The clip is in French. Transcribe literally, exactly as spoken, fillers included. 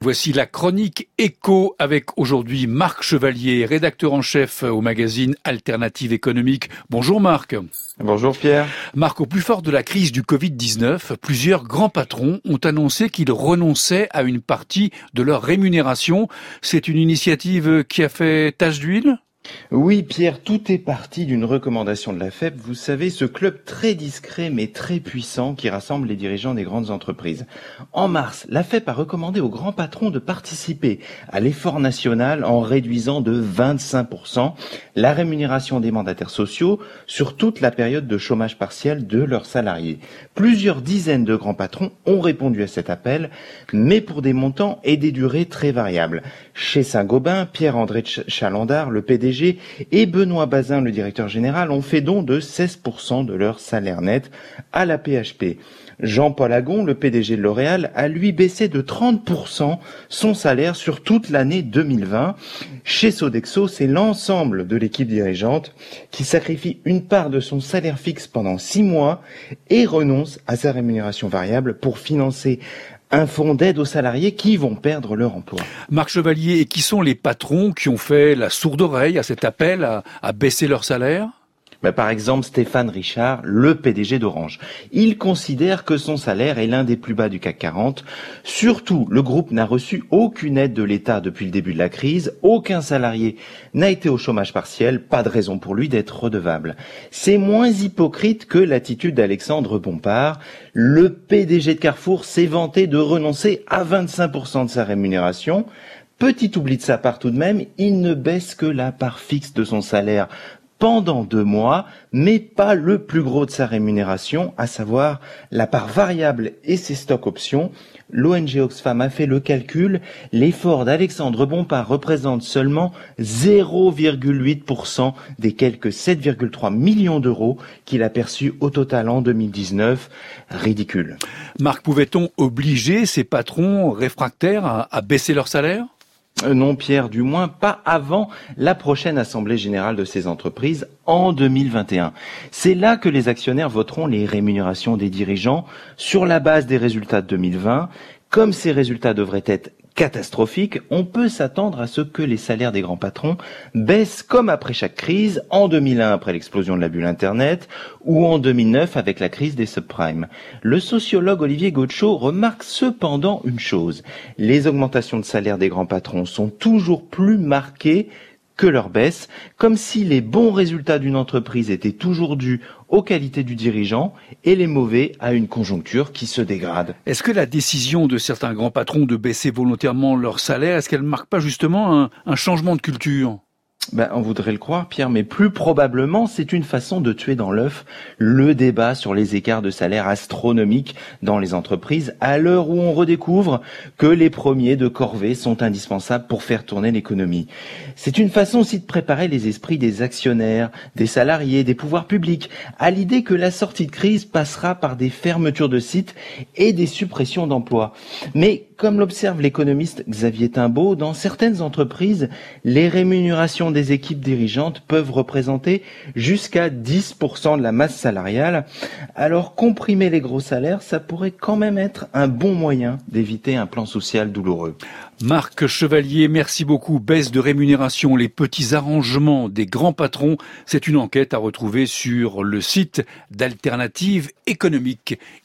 Voici la chronique Écho avec aujourd'hui Marc Chevalier, rédacteur en chef au magazine Alternative économique. Bonjour Marc. Bonjour Pierre. Marc, au plus fort de la crise du covid dix-neuf, plusieurs grands patrons ont annoncé qu'ils renonçaient à une partie de leur rémunération. C'est une initiative qui a fait tache d'huile ? Oui Pierre, tout est parti d'une recommandation de la F E B. Vous savez, ce club très discret mais très puissant qui rassemble les dirigeants des grandes entreprises. En mars, la F E B a recommandé aux grands patrons de participer à l'effort national en réduisant de vingt-cinq pour cent la rémunération des mandataires sociaux sur toute la période de chômage partiel de leurs salariés. Plusieurs dizaines de grands patrons ont répondu à cet appel, mais pour des montants et des durées très variables. Chez Saint-Gobain, Pierre-André Chalandard, le P D G, et Benoît Bazin, le directeur général, ont fait don de seize pour cent de leur salaire net à la P H P. Jean-Paul Agon, le P D G de L'Oréal, a lui baissé de trente pour cent son salaire sur toute l'année deux mille vingt. Chez Sodexo, c'est l'ensemble de l'équipe dirigeante qui sacrifie une part de son salaire fixe pendant six mois et renonce à sa rémunération variable pour financer un fonds d'aide aux salariés qui vont perdre leur emploi. Marc Chevalier, et qui sont les patrons qui ont fait la sourde oreille à cet appel à, à baisser leur salaire ? Ben, par exemple, Stéphane Richard, le P D G d'Orange. Il considère que son salaire est l'un des plus bas du C A C quarante. Surtout, le groupe n'a reçu aucune aide de l'État depuis le début de la crise. Aucun salarié n'a été au chômage partiel. Pas de raison pour lui d'être redevable. C'est moins hypocrite que l'attitude d'Alexandre Bompard. Le P D G de Carrefour s'est vanté de renoncer à vingt-cinq pour cent de sa rémunération. Petit oubli de sa part tout de même, il ne baisse que la part fixe de son salaire pendant deux mois, mais pas le plus gros de sa rémunération, à savoir la part variable et ses stocks options. L'O N G Oxfam a fait le calcul, l'effort d'Alexandre Bompard représente seulement zéro virgule huit pour cent des quelques sept virgule trois millions d'euros qu'il a perçus au total en deux mille dix-neuf. Ridicule. Marc, pouvait-on obliger ces patrons réfractaires à, à baisser leur salaire ? Euh, non Pierre, du moins pas avant la prochaine assemblée générale de ces entreprises en deux mille vingt et un. C'est là que les actionnaires voteront les rémunérations des dirigeants sur la base des résultats de deux mille vingt. Comme ces résultats devraient être catastrophiques, on peut s'attendre à ce que les salaires des grands patrons baissent comme après chaque crise, en deux mille un après l'explosion de la bulle Internet ou en deux mille neuf avec la crise des subprimes. Le sociologue Olivier Gaucho remarque cependant une chose, les augmentations de salaire des grands patrons sont toujours plus marquées que leur baisse, comme si les bons résultats d'une entreprise étaient toujours dus aux qualités du dirigeant et les mauvais à une conjoncture qui se dégrade. Est-ce que la décision de certains grands patrons de baisser volontairement leur salaire, est-ce qu'elle ne marque pas justement un, un changement de culture ? Ben, on voudrait le croire, Pierre, mais plus probablement, c'est une façon de tuer dans l'œuf le débat sur les écarts de salaire astronomiques dans les entreprises, à l'heure où on redécouvre que les premiers de corvée sont indispensables pour faire tourner l'économie. C'est une façon aussi de préparer les esprits des actionnaires, des salariés, des pouvoirs publics, à l'idée que la sortie de crise passera par des fermetures de sites et des suppressions d'emplois. Mais comme l'observe l'économiste Xavier Timbaud, dans certaines entreprises, les rémunérations des équipes dirigeantes peuvent représenter jusqu'à dix pour cent de la masse salariale. Alors comprimer les gros salaires, ça pourrait quand même être un bon moyen d'éviter un plan social douloureux. Marc Chevalier, merci beaucoup. Baisse de rémunération, les petits arrangements des grands patrons, c'est une enquête à retrouver sur le site d'Alternative économique.